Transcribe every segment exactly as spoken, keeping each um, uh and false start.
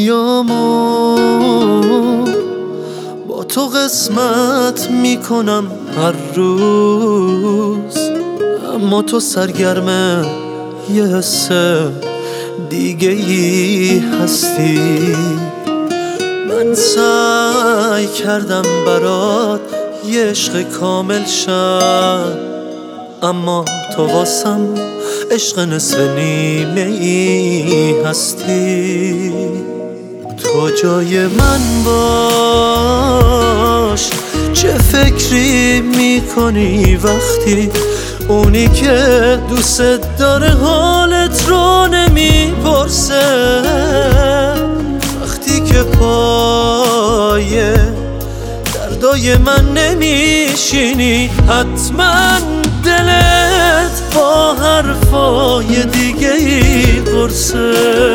دنیامو با تو قسمت میکنم هر روز، اما تو سرگرم یه حس دیگه ای هستی. من سعی کردم برات یه عشق کامل شم، اما تو واسم عشق نصف نیمه ای هستی. تو جای من باش، چه فکری میکنی وقتی اونی که دوست داره حالت رو نمیپرسه؟ وقتی که پای دردای من نمیشینی، حتما دلت با حرفای دیگه ای قرصه.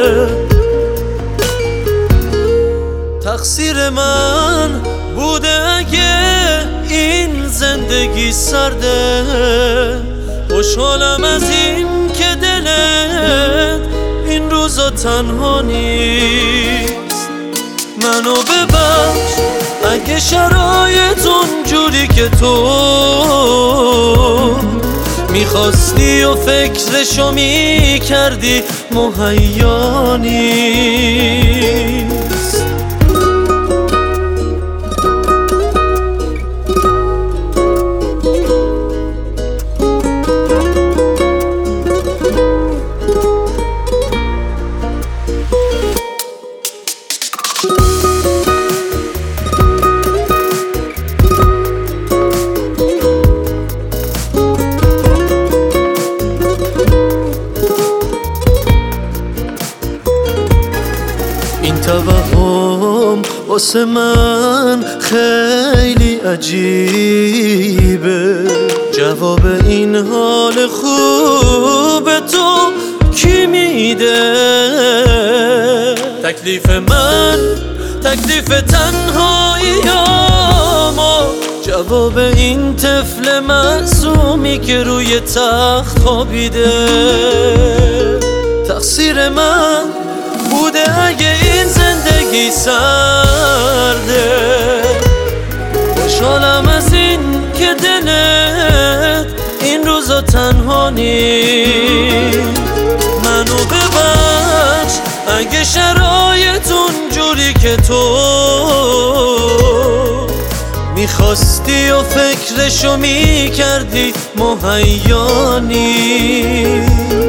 تقصیر من بوده اگه این زندگی سرده، خوشحالم از این که دلت این روزا تنها نیست. منو ببخش اگه شرایط اونجوری که تو میخواستی و فکرشو میکردی مهیا نیست. این توهم واسه من خیلی عجیبه، جواب این حال خوب تو کی میده؟ تکلیف من تکلیف تنهاییامو، جواب این طفل معصومی که روی تخت خوابیده. تقصیر من بوده اگه این زندگی سرده، خوشحالم از این که دلت این روزا تنها نیست. منو ببخش اگه شرایط اونجوری که تو میخواستی و فکرشو میکردی مهیا نیست.